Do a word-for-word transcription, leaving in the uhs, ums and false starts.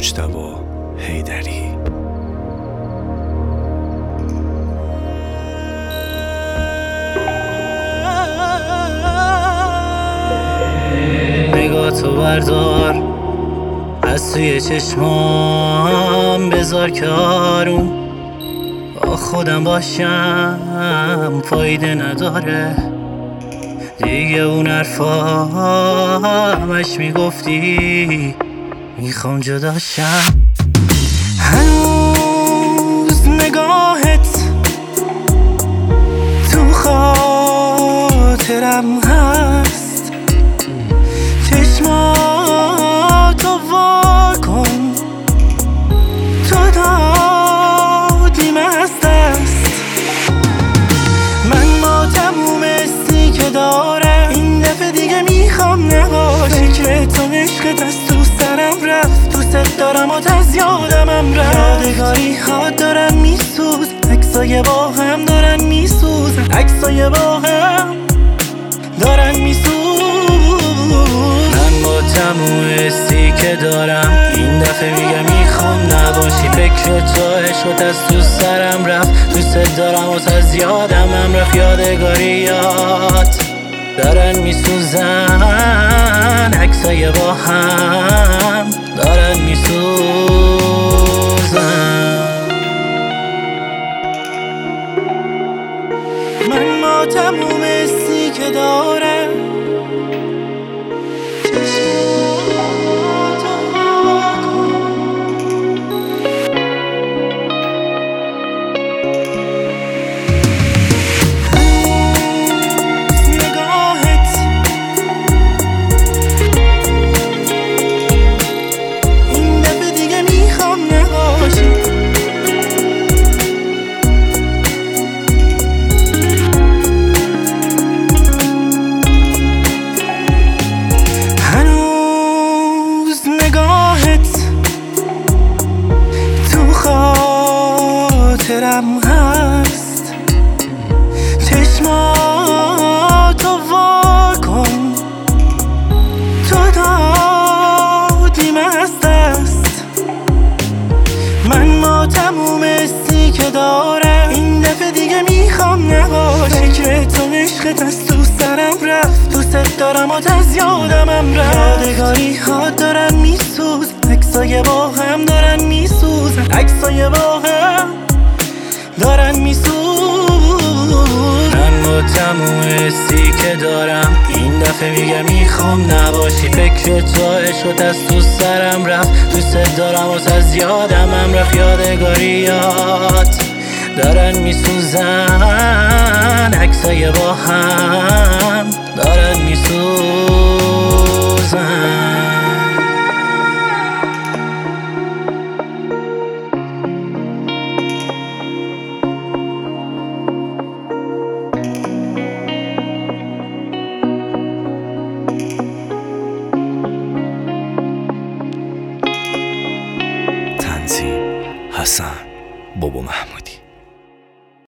مجتبی حیدری. نگاه تو بردار از توی چشمام، بذار که آروم با خودم باشم، فایده نداره دیگه اون حرفا همش میگفتی میخوام جداشم. هنوز نگاهت تو خاطرم هست، چشماتو وا کن، تو دادیم از دست. من با تموم استی که دارم این دفعه دیگه میخوام نباشی. فکر تو عشقت از تو سرم رفت، دوست دارم و از یادمم رفت. یادگاری ها دارن میسوز، عکسای با هم دارن میسوز، عکسای با هم دارن میسوز. من با تموم استی که دارم این دفعه میگم میخوام نباشی. فکر تو عشقت از تو سرم رفت، دوست دارم و از یادمم رفت. یادگاریات دارن میسوزن، عکسای با هم دارن میسوزن. من با تموم استی که دارم خاطرم هست، چشماتو وا کن، تو دادیم از دست. من با تموم استی که دارم این دفعه دیگه میخوام نباشی. فکر تو عشقت از تو سرم رفت، دوست دارم و از یادمم رفت. یادگاری ها دارن میسوز، عکسای با هم دارن میسوز، عکسای با هم دارن میسوز. من با تموم استی که دارم این دفعه میگم میخوام نباشی. فکر تو عشقت از تو سرم رفت، دوست دارم و از یادمم رفت. یادگاریات دارن میسوزن، عکسای با هم دارن میسوزن. تنظیم حسن بابا محمودی.